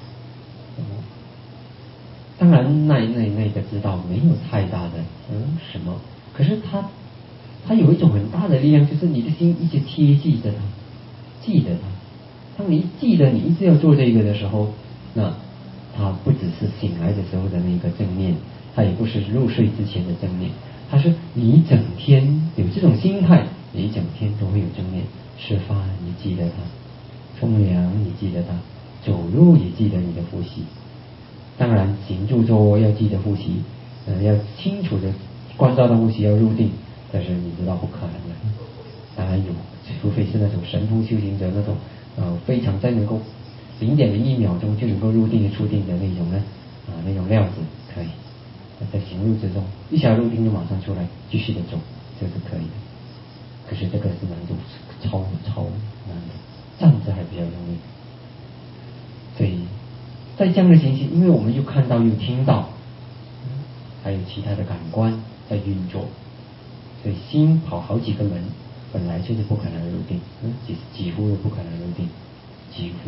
Speaker 1: 当然那个知道没有太大的什么，可是它有一种很大的力量，就是你的心一直贴记着它，记得它。当你一记得你一直要做这个的时候，那它不只是醒来的时候的那个正念，它也不是入睡之前的正念，它是你整天有这种心态，你整天都会有正念。吃饭你记得它，冲凉你记得它，走路也记得你的呼吸。当然行住坐卧要记得呼吸，要清楚的关照到呼吸，要入定。但是你知道不可能的，当然有，除非是那种神通修行者，那种非常在能够0.01秒钟就能够入定的出定的那种呢，那种料子可以，在行路之中一下入定就马上出来继续的走，这是可以的。可是这个是难度超难的，站着还比较容易。所以在这样的情形，因为我们又看到又听到，还有其他的感官在运作，所以心跑好几个门，本来就是不可能入定，几乎都不可能入定，几乎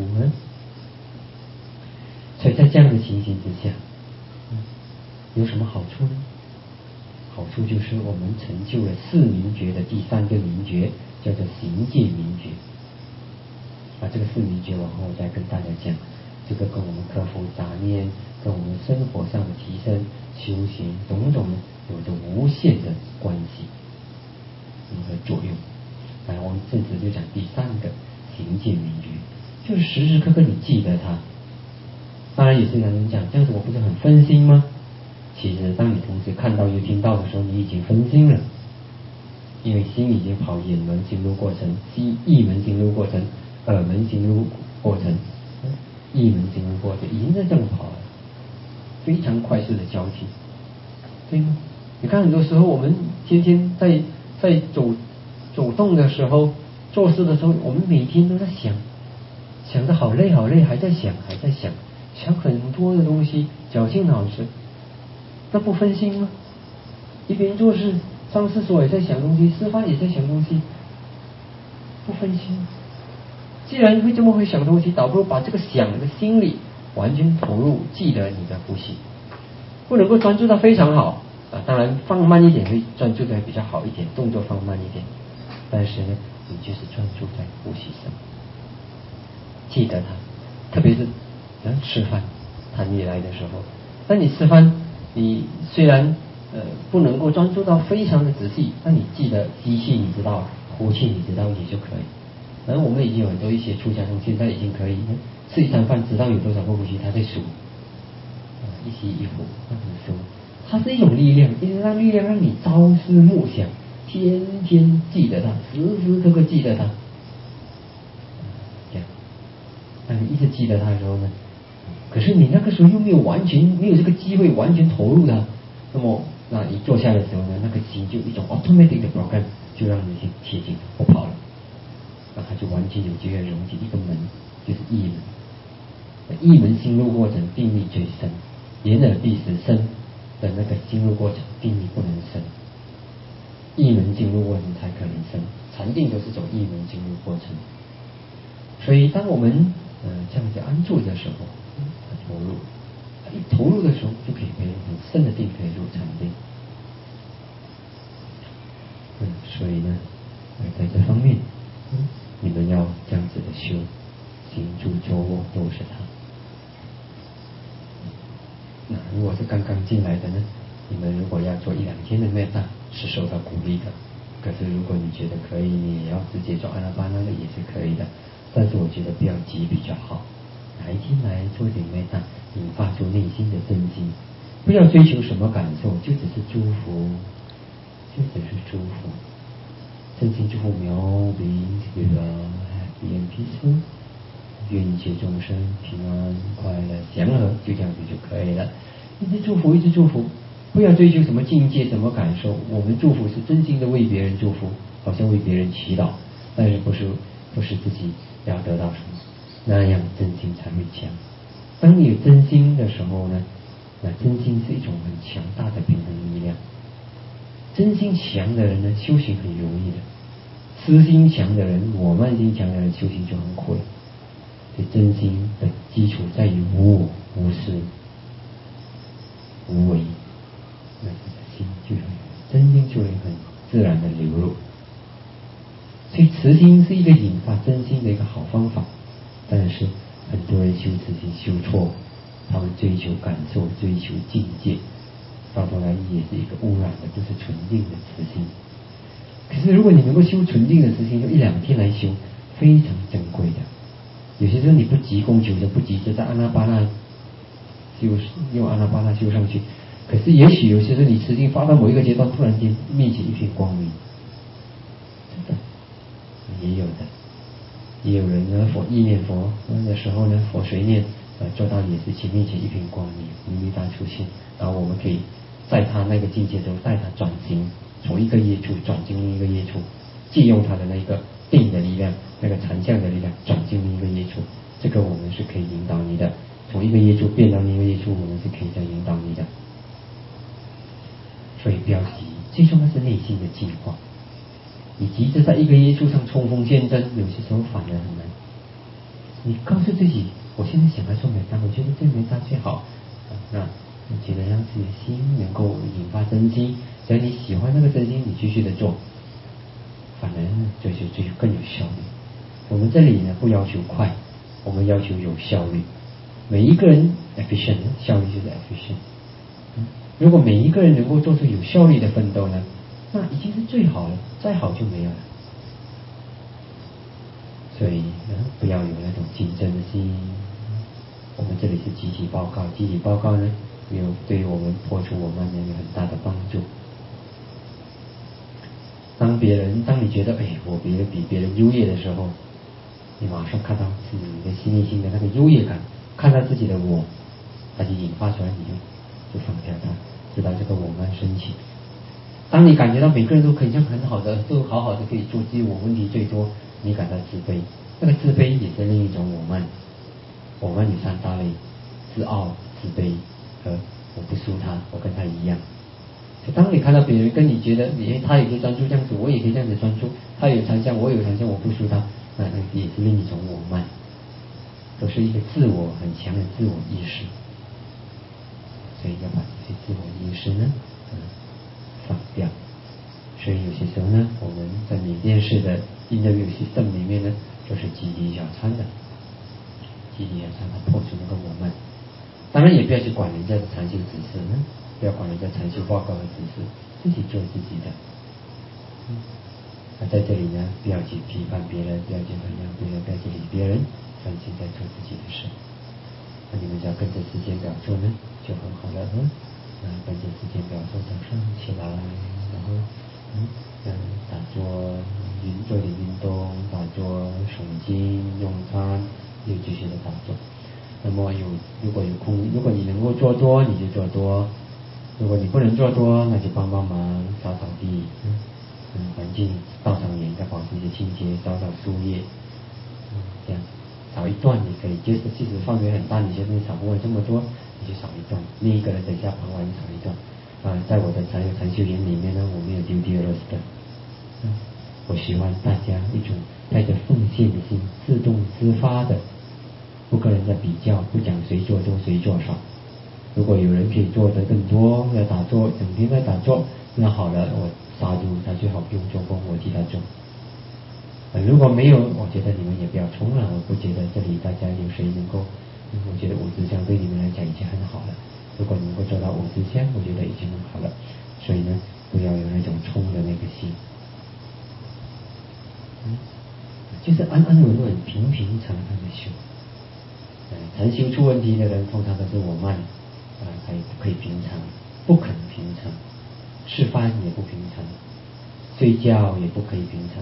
Speaker 1: 所以在这样的情形之下，有什么好处呢？好处就是我们成就了四明觉的第三个明觉，叫做行界明觉。这个四明觉往后再跟大家讲，这个跟我们克服杂念，跟我们生活上的提升、修行种种有着无限的关系和作用。我们这次就讲第三个行界明觉，就是时时刻刻你记得它。当然有些人讲，这样子我不是很分心吗？其实当你同时看到又听到的时候，你已经分心了，因为心已经跑眼门行路过程、意门行路过程、耳门行路过程、意门行路过程，已经在这样跑了，非常快速的交替，对吗？你看很多时候我们天天在走动的时候、做事的时候，我们每天都在想得好累好累，还在想很多的东西，绞尽脑汁，那不分心吗？一边做事，上厕所也在想东西，吃饭也在想东西，不分心。既然会这么会想东西，倒不如把这个想的心理
Speaker 2: 完全投入记得你的呼吸，不能够专注到非常好当然放慢一点会专注的比较好一点，动作放慢一点，但是呢你就是专注在呼吸上，记得它。特别是吃饭谈你来的时候，当你吃饭你虽然不能够专注到非常的仔细，但你记得吸气你知道，呼气你知道也就可以。然后我们已经有很多一些出家众现在已经可以吃一餐饭知道有多少个呼吸，他在数一吸一呼那怎么数，它是一种力量，一直让力量让你朝思暮想，天天记得它，时时刻刻记得它这样。当你一直记得它的时候呢，可是你那个时候又没有这个机会完全投入它，那么那你坐下的时候呢，那个心就一种 automatic 的 program 就让你去贴近不跑了，那它就完全有机会融进一个门，就是意门。意门心入过程定力最深，眼耳鼻舌身的那个心入过程定力不能深，意门进入过程才可能深，禅定都是走意门进入过程。所以当我们这样子安住的时候，投入，一投入的时候就可以很深的定可以入禅定。所以呢在这方面你们要这样子的修，行住坐卧都是它。那如果是刚刚进来的呢，你们如果要做1-2天的Metta是受到鼓励的，可是如果你觉得可以，你也要直接做阿那巴那的也是可以的，但是我觉得不要急比较好，哪一天来做一点Metta，引发出内心的真心，不要追求什么感受，就只是祝福，就只是祝福，真心祝福苗比这个 happy and peaceful， 愿一切众生平安快乐祥和，就这样子就可以了。一直祝福一直祝福，不要追求什么境界什么感受，我们祝福是真心的为别人祝福，好像为别人祈祷，但是不是自己要得到什么，那样真心才会强。当你有真心的时候呢，那真心是一种很强大的平衡力量。真心强的人呢，修行很容易的；私心强的人，我慢心强的人，修行就很苦了。所以真心的基础在于无我、无私、无为，那这个心就会真心就会很自然的流入。所以慈心是一个引发真心的一个好方法，但是很多人修慈心修错，他们追求感受，追求境界，到头来也是一个污染的，不是纯净的慈心。可是如果你能够修纯净的慈心，用1-2天来修，非常珍贵的。有些时候你不急供求的，不急着在阿那巴那修，用阿那巴那修上去，可是也许有些时候你慈心发到某一个阶段，突然间面前一片光明，真的也有的。也有人呢佛意念佛的时候呢，佛随念做到也是其面前一片光明，弥弥达出现，然后我们可以在他那个境界中带他转型，从一个业处转进另一个业处，借用他的那个定的力量，那个禅相的力量转进另一个业处，这个我们是可以引导你的，从一个业处变到另一个业处，我们是可以这样引导你的。所以不要急，最重要是内心的净化。你急着在一个业处上冲锋陷阵，有些时候反而很难。你告诉自己，我现在想来做Metta，我觉得这Metta最好，那我觉得让自己的心能够引发真心，只要你喜欢那个真心，你继续的做，反而追求更有效率。我们这里呢不要求快，我们要求有效率。每一个人 efficient， 效率就是 efficient。如果每一个人能够做出有效率的奋斗呢，那已经是最好了，再好就没有了。所以不要有那种竞争的心。我们这里是集体报告，集体报告呢对于我们破除我慢有很大的帮助。当你觉得我比别人优越的时候，你马上看到自己的心内心的那个优越感，看到自己的我，它就引发出来，你就放掉它，知道这个我慢升起。当你感觉到每个人都可以这样很好的，都好好的可以做，只有我问题最多，你感到自卑，那个自卑也是另一种我慢。我慢有3大类：自傲、自卑和我不输他，我跟他一样。当你看到别人跟你觉得他也可以专注这样子，我也可以这样子专注，他有禅相，我有禅相，我不输他，那也是另一种我慢。 都是一个自我很强的自我意识，所以要把这些自我意识呢放掉。所以有些时候呢，我们在缅甸式的interview system里面呢，就是集体小餐的，集体小餐它破除那个我们。当然也不要去管人家的禅修指示呢，不要管人家禅修报告和指示，自己做自己的。在这里呢，不要去批判别人，不要去衡量别人，不要去理别人，专心在做自己的事。那你们只要跟着时间表做呢，就很好了。跟着时间表做，早上起来，然后打坐，做点运动，打坐诵经用餐，又继续的打坐。那么如果有空，如果你能够做多，你就做多；如果你不能做多，那就帮帮忙，扫扫地，环境道场也应该保持一些清洁，扫扫树叶，这样扫一段也可以。即使范围很大，你觉得你扫不完这么多，你就扫一段。另一个人等下傍晚扫一段。在我的禅修营里面呢，我没有丢第二的。我喜欢大家一种带着奉献的心，自动自发的，不跟人家比较，不讲谁做多谁做少。如果有人可以做得更多，要打坐，整天在打坐，那好了，我杀猪他最好不用做工，我替他做。如果没有，我觉得你们也不要冲了。我不觉得这里大家有谁能够，我觉得五支香对你们来讲已经很好了。如果能够做到五支香，我觉得已经很好了。所以呢，不要有那种冲的那个心，就是安安稳稳、平平常常的修。禅修出问题的人，通常都是我慢才不可以平常，不肯平常，吃饭也不平常，睡觉也不可以平常，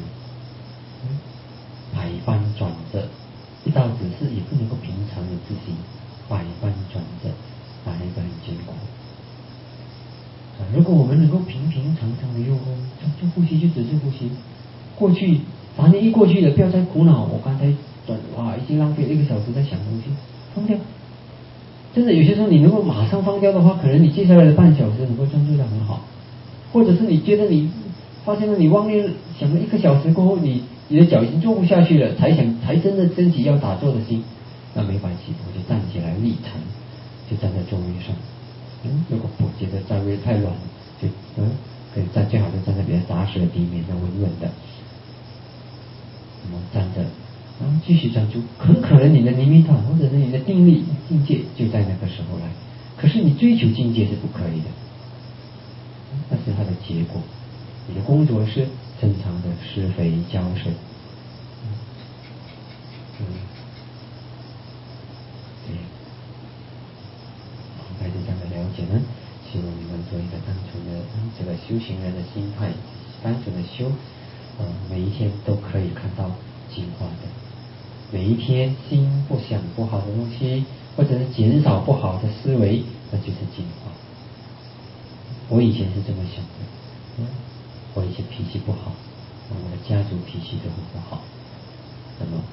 Speaker 2: 百般转折，一道指示也不能够平常的执行，百般转折，那个很艰苦。如果我们能够平平常常的用功，就呼吸，就只是呼吸。过去反正一过去了，不要再苦恼。我刚才已经浪费1个小时在想东西，放掉。真的有些时候你能够马上放掉的话，可能你接下来的半小时能够专注得很好。或者是你觉得你发现了你忘念想了1个小时过后，你的脚已经坐不下去了，才真的升起要打坐的心，那没关系，我就站起来立禅，就站在座位上。如果不觉得站位太软，就可以最好就站在比较扎实的地面，要稳稳的。那么站着，然后继续专注。很可能你的尼米塔或者是你的定力境界就在那个时候来，可是你追求境界是不可以的，那是它的结果。你的工作是正常的施肥浇水。带着这样的了解呢，希望你们做一个单纯的这个修行人的心态，单纯的修，每一天都可以看到进化的。每一天心不想不好的东西，或者是减少不好的思维，那就是进化。我以前是这么想的，我以前脾气不好，我的家族脾气都很不好，那么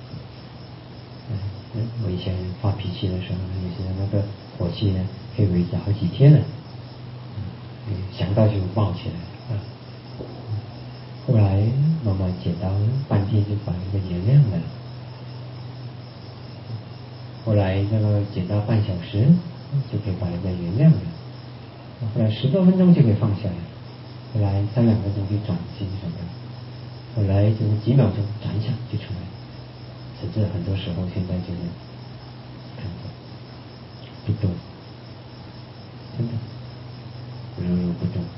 Speaker 2: 我以前发脾气的时候，有些那个火气呢可以维持好几天了，想到就冒起来。后来慢慢减到半天就把那个原谅了，后来那个减到半小时就可以把人家原谅了，后来10多分钟就可以放下来，后来3-2分钟就转心什么，后来就是几秒钟转一下就出来，甚至很多时候现在就是看着不动，真的如如不动。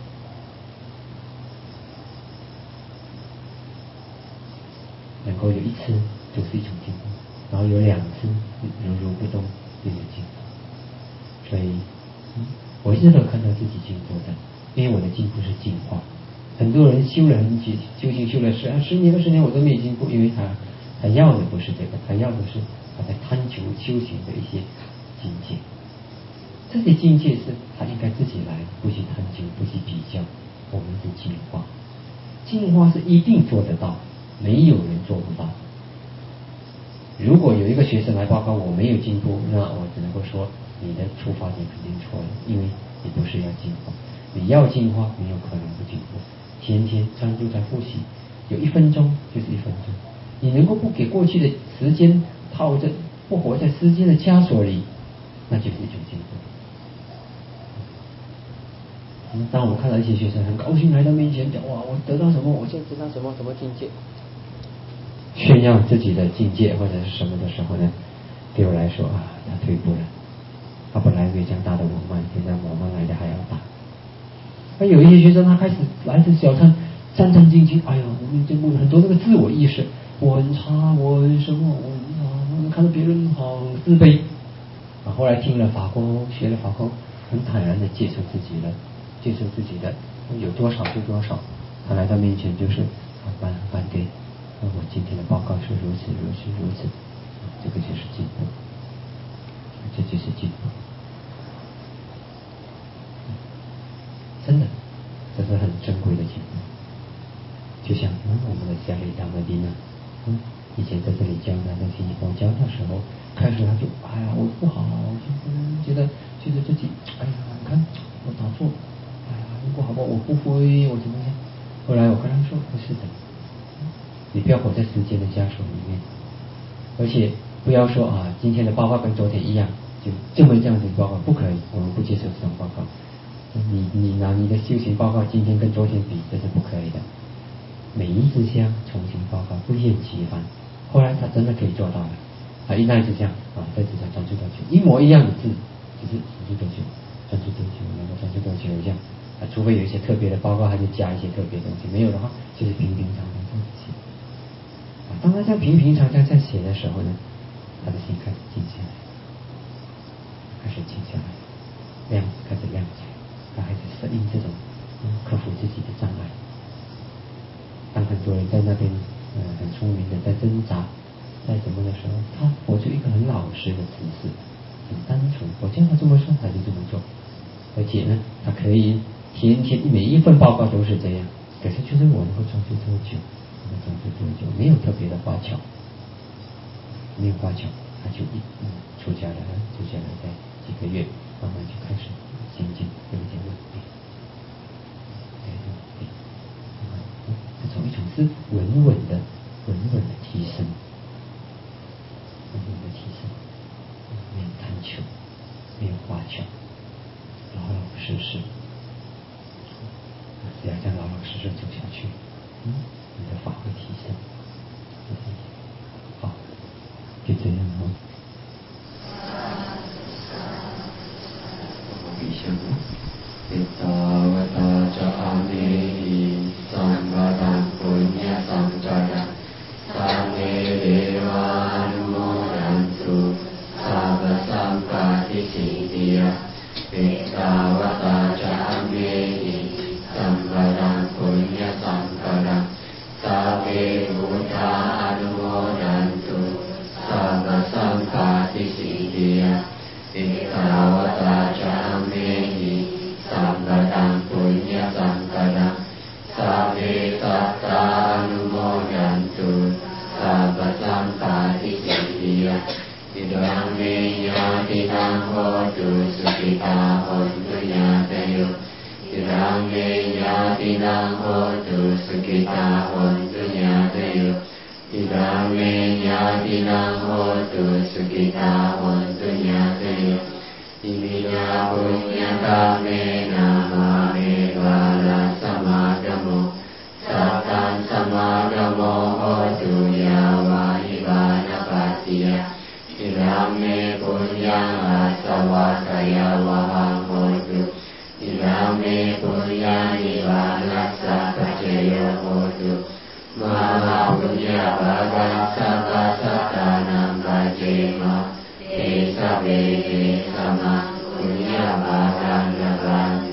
Speaker 2: 能够有1次就是一种进步，然后有2次如如不动就有进步。所以我一直都看到自己进步的，因为我的进步是进化。很多人修了很久，究竟修了10年20年我都没有进步，因为他要的不是这个，他要的是他在贪求修行的一些境界。这些境界是他应该自己来，不去探究，不去比较。我们是进化，进化是一定做得到，没有人做不到。如果有一个学生来报告我没有进步，那我只能够说你的出发点肯定错了，因为你不是要进化。你要进化，没有可能不进步。天天专注在呼吸，有1分钟就是1分钟。你能够不给过去的时间套着不活在世界的枷锁里，那就是一种进步。当我们看到一些学生很高兴来到面前讲，哇，我得到什么，我现在得到什么境界，炫耀自己的境界或者是什么的时候呢，对我来说啊，他退步了。他本来没有这样大的我慢，现在我慢来的还要大。那有一些学生他开始来自小参战战兢兢，哎呀，我们进步了很多，那个自我意识，我很差，我很什么，我很差，我看到别人好自卑。后来听了法功，学了法功，很坦然的接受自己的有多少就多少。他来到面前就是班给，我今天的报告是如此，这个就是进步，这就是进步。真的，这是很珍贵的进步。就像我们的家里达摩丁呢，以前在这里教那东西，我教的时候，开始他就哎呀我不好，觉得自己哎呀你看我打错，哎呀不好吧，我不会，我怎么样？后来我跟他说不是的，你不要活在时间的枷锁里面，而且不要说啊今天的报告跟昨天一样，就这么这样子报告，不可以，我们不接受这种报告。你拿你的修行报告今天跟昨天比，这是不可以的。每一支香重新报告，不厌其烦。后来他真的可以做到了，他一那一支香在纸上专注多久，一模一样的字，只是专注多久，专注多久，能够专注多久这样。除非有一些特别的报告，他就加一些特别的东西；没有的话，就是平平常常这样写。当他这样平平常常这样写的时候呢，他的心开始静下来，开始静下来，开始亮起来，他开始适应这种克服自己的障碍。当很多人在那边很聪明的在挣扎在什么的时候，他活出一个很老实的姿势，很单纯，我叫他这么说他就这么做。而且呢他可以天天每一份报告都是这样，可是就是我能够专注多久，没有特别的花巧，没有花巧，他就出家了在几个月慢慢就开始心境有点稳定，这种一种是稳稳的提升，没有贪求，没有花巧，老老实实，只要这样老老实实走下去，你的法会提升。好，就这样哦。比丘ปิตาวตาจะอาเมหิสัมปตังปุญญสัมปตังสังเฆเทวานุโมทันตุสัพพสัมปติสิทธิยะปิตาวตาจะอาเมหิสัมปตังปุญญสัมปตังสัพเพพุทธาอนุโมทันตุสัพพสัมปติสิทธิยะปิตาวตาจะอาเมหิสัมปตังปุญญสัมปตังสัพเพสัตตาอนุโมทันตุสัพพสัมปติสิทธิยะอิดังเมญาตินังโหตุสุขิตาโหตุญาตโยอิดังเมญาตินังโหตุสุขิตาโหตุญาตโยอิดังเมญาตินังโหตุสุขิตาโหตุญาตโยอิมินาปุญญกาเมนะมาเมวาลาสมาฆโมสัตตังสมาฆโมโหตุยาวาหิวานะปัสสิยะอิรัมเมปุญญังอาสวะกายาวะหังโหตุอิรัมเมปุญญังนิวานัสสะปัจเจโยโหตุมหาปุญญาภากังสัพพสัตตานังปัจเจมะเอสะเวเอสะมะปุญญาภากังนะปัน